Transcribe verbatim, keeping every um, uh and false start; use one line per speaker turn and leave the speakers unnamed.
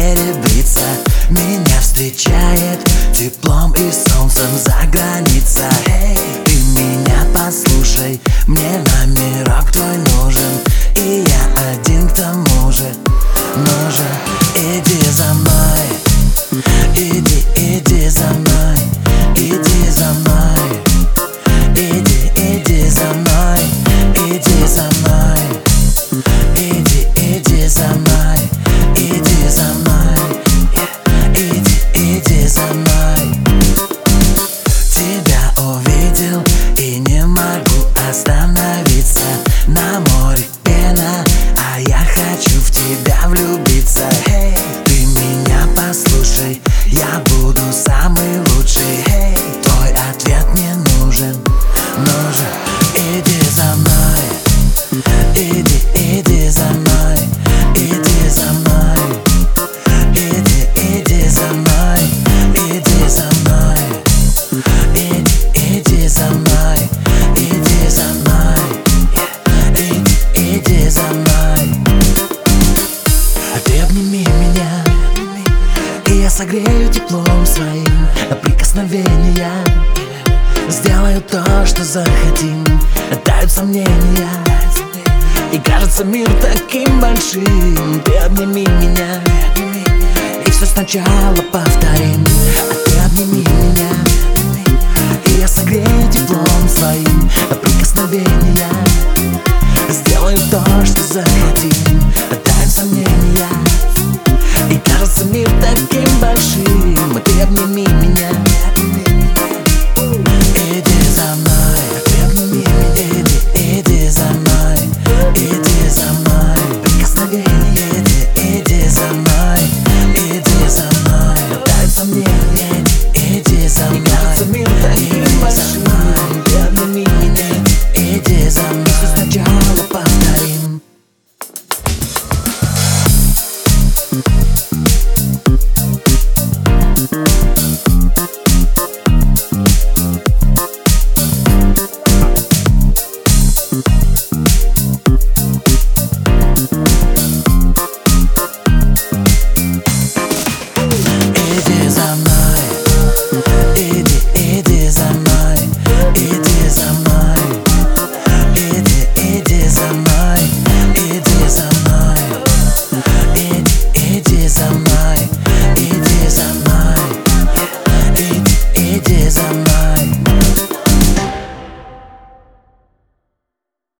серебрится. Меня встречает теплом и солнцем за граница. Эй, ты меня послушай, мне номерок твой нужен, и я один к тому же. Ну же, иди за мной, иди, иди за мной, иди за мной, иди, иди за мной, иди за мной, иди, иди за мной, иди за мной, иди, иди за мной. Тебя увидел и не могу остановиться. На море пена, а я хочу в тебя влюбиться. Hey, ты меня послушай, я буду самый лучший. Hey, твой ответ мне нужен. Ну же, иди за мной, иди, иди за мной, иди за мной, иди, иди за мной, иди за мной, иди, иди за мной, иди за мной, иди, иди за мной. Ты обними меня, и я согрею теплом своим прикосновения. Сделаю то, что захотим, тают сомнения, и кажется мир таким большим. Ты обними меня, и все сначала повторим. А ты обними меня, и я согрею теплом своим прикосновения. Сделаю то, что захотим, тают сомнения, и кажется мир таким большим. Ты обними